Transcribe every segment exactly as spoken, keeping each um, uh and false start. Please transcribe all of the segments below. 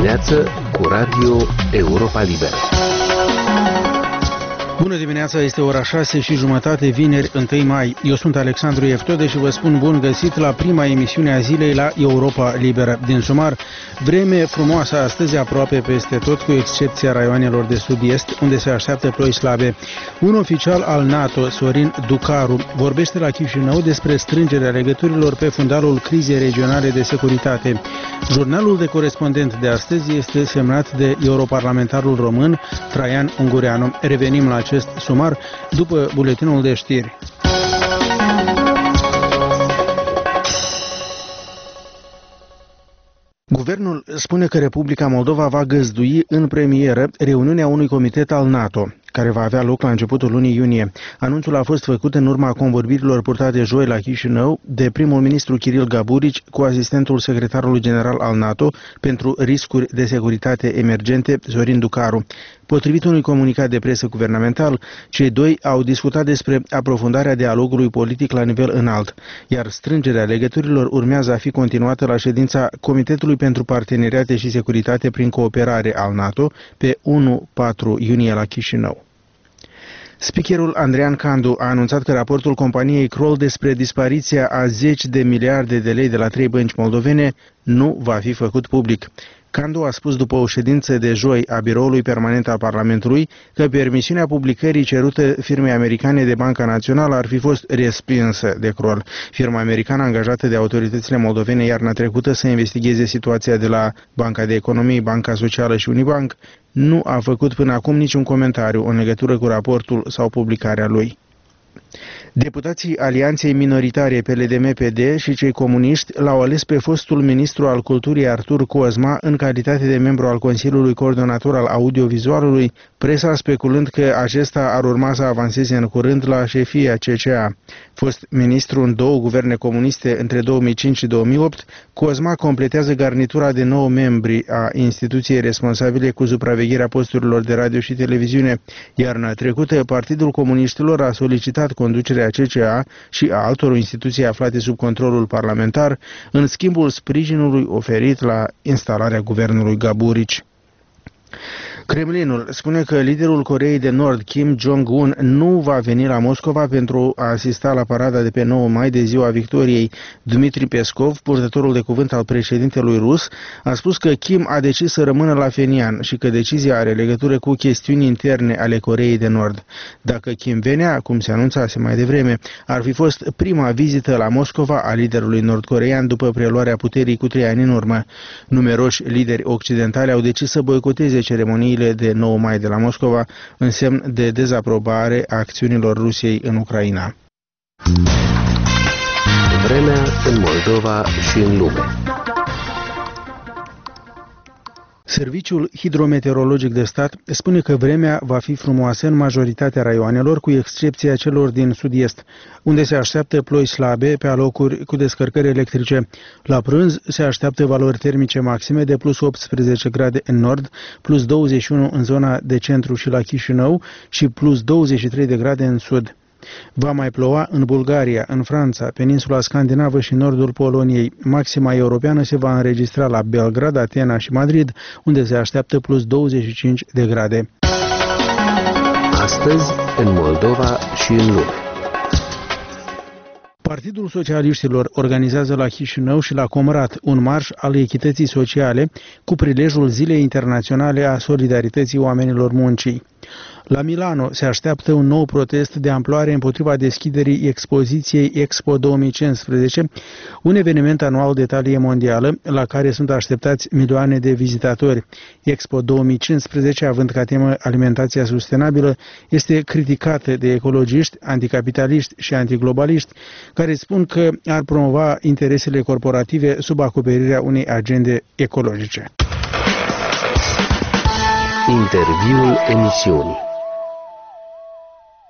dimineață cu Radio Europa Liberă. Bună dimineața, este ora șase și jumătate, vineri, întâi mai. Eu sunt Alexandru Eftode și vă spun bun găsit la prima emisiune a zilei la Europa Liberă. Din sumar, vreme frumoasă astăzi aproape peste tot, cu excepția raioanelor de sud-est, unde se așteaptă ploi slabe. Un oficial al NATO, Sorin Ducaru, vorbește la Chișinău despre strângerea legăturilor pe fundalul crizei regionale de securitate. Jurnalul de corespondent de astăzi este semnat de europarlamentarul român Traian Ungureanu. Revenim la acest sumar după buletinul de știri. Guvernul spune că Republica Moldova va găzdui în premieră reuniunea unui comitet al NATO, care va avea loc la începutul lunii iunie. Anunțul a fost făcut în urma convorbirilor purtate joi la Chișinău de primul ministru Kiril Gaburici cu asistentul secretarului general al NATO pentru riscuri de securitate emergente, Sorin Ducaru. Potrivit unui comunicat de presă guvernamental, cei doi au discutat despre aprofundarea dialogului politic la nivel înalt, iar strângerea legăturilor urmează a fi continuată la ședința Comitetului pentru Parteneriate și Securitate prin Cooperare al NATO pe unu patru iunie la Chișinău. Speakerul Andrean Candu a anunțat că raportul companiei Kroll despre dispariția a zeci de miliarde de lei de la trei bănci moldovene nu va fi făcut public. Candu a spus după o ședință de joi a Biroului Permanent al Parlamentului că permisiunea publicării cerută firmei americane de Banca Națională ar fi fost respinsă de Kroll. Firma americană angajată de autoritățile moldovene iarna trecută să investigheze situația de la Banca de Economie, Banca Socială și Unibank nu a făcut până acum niciun comentariu în legătură cu raportul sau publicarea lui. Deputații Alianței Minoritare P L D M P D și cei comuniști l-au ales pe fostul ministru al culturii Artur Cozma în calitate de membru al Consiliului Coordonator al Audiovizualului, presa speculând că acesta ar urma să avanseze în curând la șefia C C A. Fost ministru în două guverne comuniste între două mii cinci și două mii opt, Cozma completează garnitura de nouă membri a instituției responsabile cu supravegherea posturilor de radio și televiziune. Iarna trecută, Partidul Comuniștilor a solicitat conducerea C C A și a altor instituții aflate sub controlul parlamentar în schimbul sprijinului oferit la instalarea guvernului Gaburici. Kremlinul spune că liderul Coreei de Nord, Kim Jong-un, nu va veni la Moscova pentru a asista la parada de pe nouă mai de Ziua Victoriei. Dmitri Peskov, purtătorul de cuvânt al președintelui rus, a spus că Kim a decis să rămână la Phenian și că decizia are legătură cu chestiuni interne ale Coreei de Nord. Dacă Kim venea, cum se anunțase mai devreme, ar fi fost prima vizită la Moscova a liderului nordcorean după preluarea puterii cu trei ani în urmă. Numeroși lideri occidentali au decis să boicoteze ceremoniile de nouă mai de la Moscova în semn de dezaprobare a acțiunilor Rusiei în Ucraina. Vremea în Moldova și în lume. Serviciul Hidrometeorologic de Stat spune că vremea va fi frumoasă în majoritatea raioanelor, cu excepția celor din sud-est, unde se așteaptă ploi slabe pe alocuri cu descărcări electrice. La prânz se așteaptă valori termice maxime de plus optsprezece grade în nord, plus douăzeci și unu în zona de centru și la Chișinău și plus douăzeci și trei de grade în sud. Va mai ploua în Bulgaria, în Franța, peninsula scandinavă și nordul Poloniei. Maxima europeană se va înregistra la Belgrad, Atena și Madrid, unde se așteaptă plus douăzeci și cinci de grade. Astăzi, în Moldova și în lume. Partidul Socialiștilor organizează la Chișinău și la Comrat un marș al echității sociale cu prilejul Zilei Internaționale a Solidarității Oamenilor Muncii. La Milano se așteaptă un nou protest de amploare împotriva deschiderii expoziției Expo două mii cincisprezece, un eveniment anual de talie mondială la care sunt așteptați milioane de vizitatori. Expo două mii cincisprezece, având ca temă alimentația sustenabilă, este criticată de ecologiști, anticapitaliști și antiglobaliști, care spun că ar promova interesele corporative sub acoperirea unei agende ecologice. Interviul emisiunii.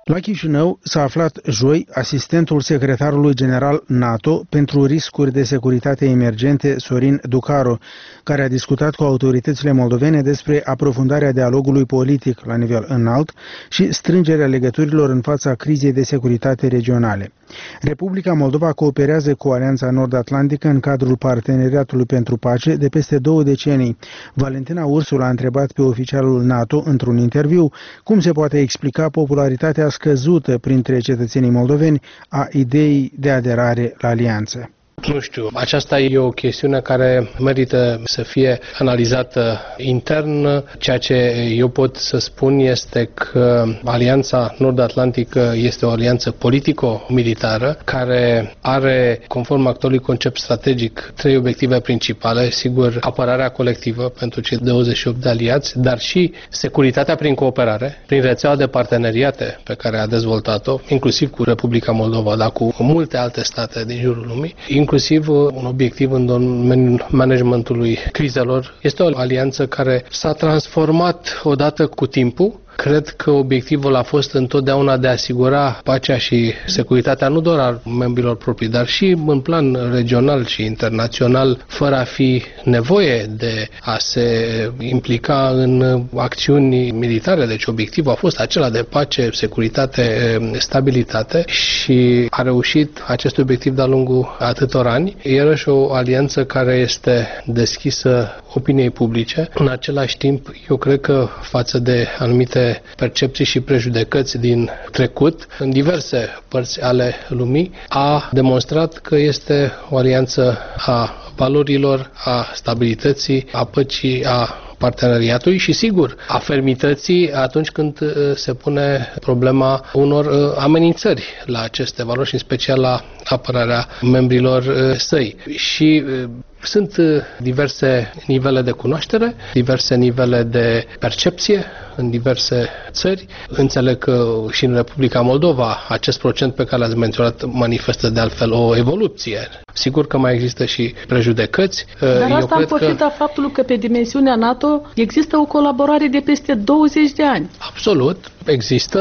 La Chișinău s-a aflat joi asistentul secretarului general NATO pentru riscuri de securitate emergente, Sorin Ducaru, care a discutat cu autoritățile moldovene despre aprofundarea dialogului politic la nivel înalt și strângerea legăturilor în fața crizei de securitate regionale. Republica Moldova cooperează cu Alianța Nord-Atlantică în cadrul Parteneriatului pentru Pace de peste două decenii. Valentina Ursul a întrebat pe oficialul NATO într-un interviu cum se poate explica popularitatea scăzută printre cetățenii moldoveni a ideii de aderare la alianță. Nu știu, aceasta e o chestiune care merită să fie analizată intern. Ceea ce eu pot să spun este că Alianța Nord-Atlantică este o alianță politico-militară care are, conform actualului concept strategic, trei obiective principale. Sigur, apărarea colectivă pentru cei douăzeci și opt de aliați, dar și securitatea prin cooperare, prin rețeaua de parteneriate pe care a dezvoltat-o, inclusiv cu Republica Moldova, dar cu multe alte state din jurul lumii, inclusiv un obiectiv în domeniul managementului crizelor. Este o alianță care s-a transformat odată cu timpul. Cred că obiectivul a fost întotdeauna de a asigura pacea și securitatea nu doar a membrilor proprii, dar și în plan regional și internațional, fără a fi nevoie de a se implica în acțiuni militare. Deci obiectivul a fost acela de pace, securitate, stabilitate și a reușit acest obiectiv de-a lungul atâtor ani. E iarăși o alianță care este deschisă opiniei publice. În același timp, eu cred că față de anumite percepții și prejudecăți din trecut, în diverse părți ale lumii, a demonstrat că este o alianță a valorilor, a stabilității, a păcii, a parteneriatului și, sigur, a fermității atunci când se pune problema unor amenințări la aceste valori și în special la apărarea membrilor săi. Și sunt diverse nivele de cunoaștere, diverse nivele de percepție în diverse țări. Înțeleg că și în Republica Moldova acest procent pe care l-ați menționat manifestă de altfel o evoluție. Sigur că mai există și prejudecăți. Dar Eu asta în pofida că... faptului că pe dimensiunea NATO există o colaborare de peste douăzeci de ani. Absolut, există,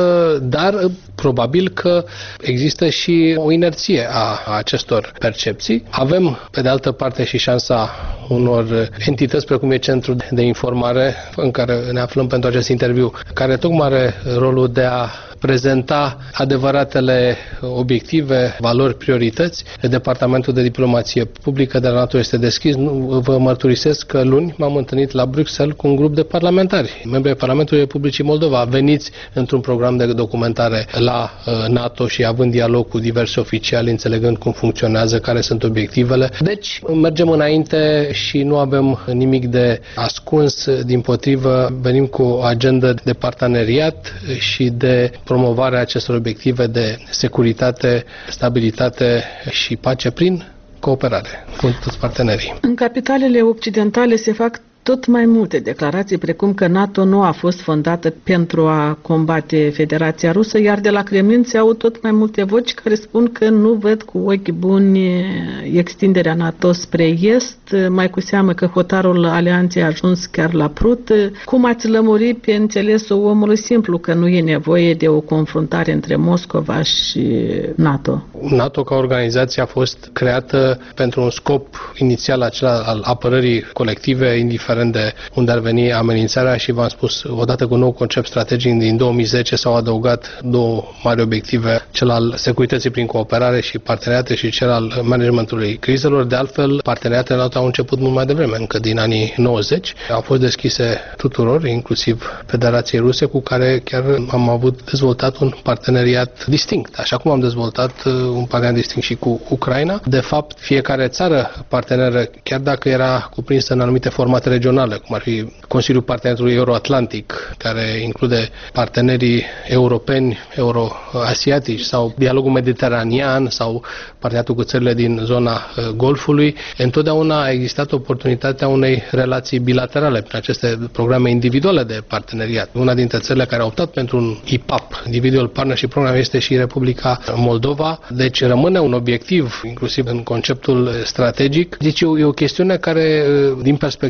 dar probabil că există și o inerție a acestor percepții. Avem, pe de altă parte, și șansa unor entități precum e Centrul de Informare, în care ne aflăm pentru acest interviu, care tocmai are rolul de a prezenta adevăratele obiective, valori, priorități. Departamentul de Diplomație Publică de la NATO este deschis. Nu vă mărturisesc că luni m-am întâlnit la Bruxelles cu un grup de parlamentari, membri ai Parlamentului Republicii Moldova, veniți într-un program de documentare la NATO și având dialog cu diversi oficiali, înțelegând cum funcționează, care sunt obiectivele. Deci, mergem înainte și nu avem nimic de ascuns, dimpotrivă, venim cu o agendă de parteneriat și de promovarea acestor obiective de securitate, stabilitate și pace prin cooperare cu toți partenerii. În capitalele occidentale se fac tot mai multe declarații, precum că NATO nu a fost fondată pentru a combate Federația Rusă, iar de la Kremlin se aud tot mai multe voci care spun că nu văd cu ochi buni extinderea NATO spre est, mai cu seamă că hotarul alianței a ajuns chiar la Prut. Cum ați lămuri pe înțelesul omului simplu că nu e nevoie de o confruntare între Moscova și NATO? NATO ca organizație a fost creată pentru un scop inițial acela al apărării colective, indiferent de unde ar veni amenințarea și v-am spus, odată cu nou concept strategic din două mii zece s-au adăugat două mari obiective, cel al securității prin cooperare și parteneriate și cel al managementului crizelor. De altfel, parteneriatele NATO au început mult mai devreme, încă din anii nouăzeci. Au fost deschise tuturor, inclusiv Federației Ruse, cu care chiar am avut dezvoltat un parteneriat distinct, așa cum am dezvoltat un parteneriat distinct și cu Ucraina. De fapt, fiecare țară parteneră, chiar dacă era cuprinsă în anumite formate regionale, cum ar fi Consiliul Parteneriatului Euro-Atlantic, care include partenerii europeni, euro-asiatici sau dialogul mediteranean sau parteneriatul cu țările din zona Golfului, întotdeauna a existat oportunitatea unei relații bilaterale prin aceste programe individuale de parteneriat. Una dintre țările care au optat pentru un I P A P, Individual Partnership Program, este și Republica Moldova, deci rămâne un obiectiv, inclusiv în conceptul strategic. Deci e o chestiune care, din perspectiva NATO,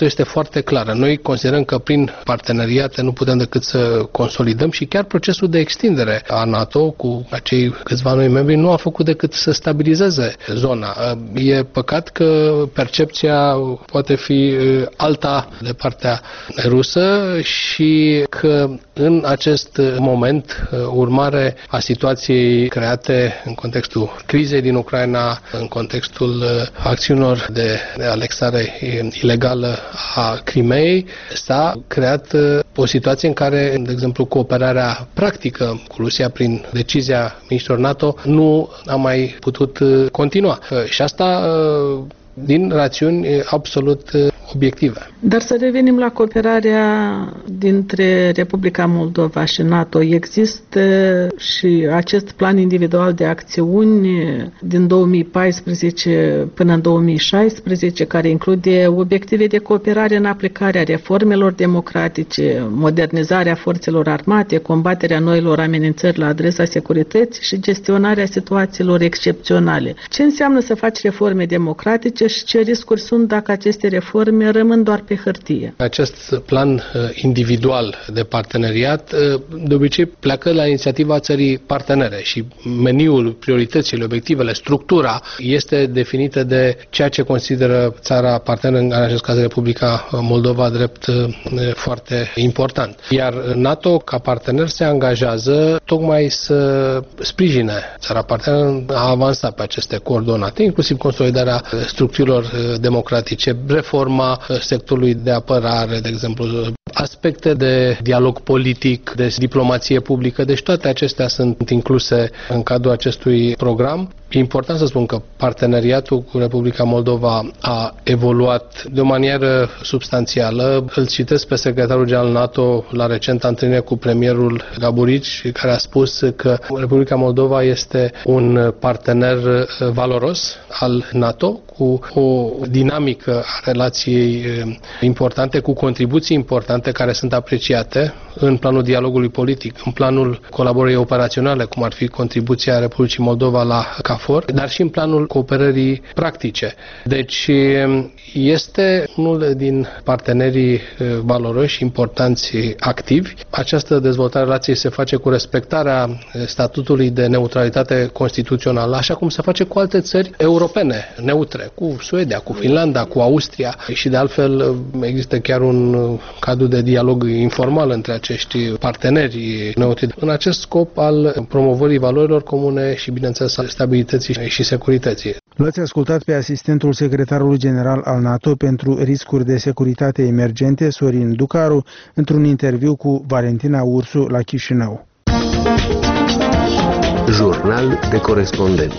NATO este foarte clară. Noi considerăm că prin parteneriate nu putem decât să consolidăm și chiar procesul de extindere a NATO cu acei câțiva noi membri nu a făcut decât să stabilizeze zona. E păcat că percepția poate fi alta de partea rusă și că în acest moment, urmare a situației create în contextul crizei din Ucraina, în contextul acțiunilor de anexare ilegală a Crimeei, s-a creat o situație în care, de exemplu, cooperarea practică cu Rusia prin decizia ministrilor NATO nu a mai putut continua. Și asta din rațiuni absolut obiective. Dar să revenim la cooperarea dintre Republica Moldova și NATO. Există și acest plan individual de acțiuni din două mii paisprezece până în două mii șaisprezece, care include obiective de cooperare în aplicarea reformelor democratice, modernizarea forțelor armate, combaterea noilor amenințări la adresa securității și gestionarea situațiilor excepționale. Ce înseamnă să faci reforme democratice și ce riscuri sunt dacă aceste reforme rămân doar pe hârtie? Acest plan individual de parteneriat de obicei pleacă la inițiativa țării partenere și meniul, prioritățile, obiectivele, structura este definită de ceea ce consideră țara parteneră, în acest caz Republica Moldova, drept foarte important. Iar NATO, ca partener, se angajează tocmai să sprijine țara parteneră a avansa pe aceste coordonate, inclusiv consolidarea structurilor democratice, reforma sectorului de apărare, de exemplu, aspecte de dialog politic, de diplomație publică, deci toate acestea sunt incluse în cadrul acestui program. E important să spun că parteneriatul cu Republica Moldova a evoluat de o manieră substanțială. Îl citesc pe secretarul general NATO la recenta întâlnire cu premierul Gaburici, care a spus că Republica Moldova este un partener valoros al NATO, cu o dinamică a relației importante, cu contribuții importante care sunt apreciate în planul dialogului politic, în planul colaborării operaționale, cum ar fi contribuția Republicii Moldova la CAFOR, dar și în planul cooperării practice. Deci este unul din partenerii valoroși și importanți activi. Această dezvoltare a relației se face cu respectarea statutului de neutralitate constituțională, așa cum se face cu alte țări europene neutre, cu Suedia, cu Finlanda, cu Austria și de altfel există chiar un cadru de dialog informal între acești parteneri neutri în acest scop al promovării valorilor comune și, bineînțeles, stabilității și securității. L-ați ascultat pe asistentul secretarului general al NATO pentru riscuri de securitate emergente, Sorin Ducaru, într-un interviu cu Valentina Ursu la Chișinău. Jurnal de corespondent.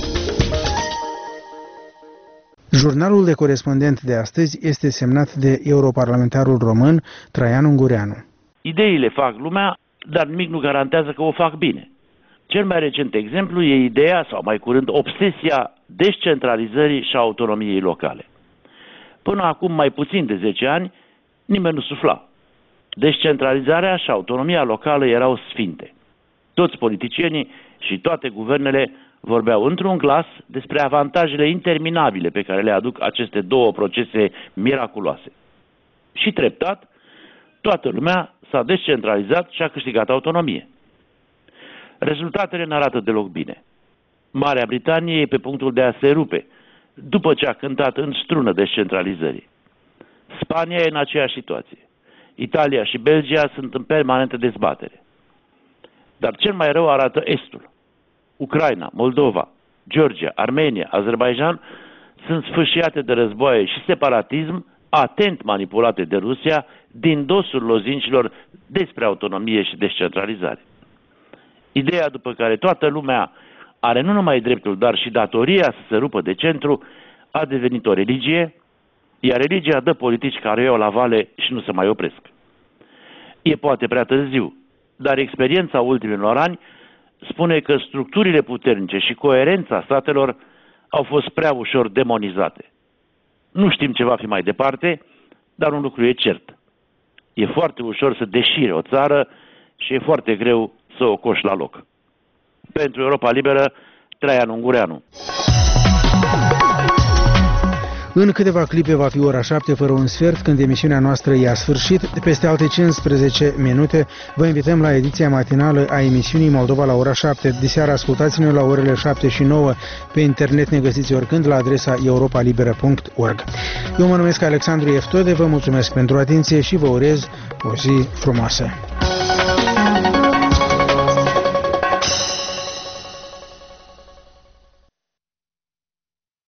Jurnalul de corespondent de astăzi este semnat de europarlamentarul român Traian Ungureanu. Ideile fac lumea, dar nimic nu garantează că o fac bine. Cel mai recent exemplu e ideea, sau mai curând obsesia, descentralizării și autonomiei locale. Până acum mai puțin de zece ani, nimeni nu sufla. Descentralizarea și autonomia locală erau sfinte. Toți politicienii și toate guvernele vorbeau într-un glas despre avantajele interminabile pe care le aduc aceste două procese miraculoase. Și treptat, toată lumea s-a descentralizat și a câștigat autonomie. Rezultatele nu arată deloc bine. Marea Britanie e pe punctul de a se rupe, după ce a cântat în strună descentralizării. Spania e în aceeași situație. Italia și Belgia sunt în permanentă dezbatere. Dar cel mai rău arată Estul. Ucraina, Moldova, Georgia, Armenia, Azerbaijan sunt sfâșiate de războaie și separatism, atent manipulate de Rusia, din dosul lozincilor despre autonomie și descentralizare. Ideea după care toată lumea are nu numai dreptul, dar și datoria să se rupă de centru, a devenit o religie, iar religia dă politici care iau la vale și nu se mai opresc. E poate prea târziu, dar experiența ultimilor ani spune că structurile puternice și coerența statelor au fost prea ușor demonizate. Nu știm ce va fi mai departe, dar un lucru e cert. E foarte ușor să deșire o țară și e foarte greu să o coși la loc. Pentru Europa Liberă, Traian Ungureanu. În câteva clipe va fi ora șapte fără un sfert, când emisiunea noastră i-a sfârșit. Peste alte cincisprezece minute vă invităm la ediția matinală a emisiunii Moldova la ora șapte. Diseară ascultați-ne la orele șapte și nouă. Pe internet ne găsiți oricând la adresa europa liberă punct org. Eu mă numesc Alexandru Eftode, vă mulțumesc pentru atenție și vă urez o zi frumoasă.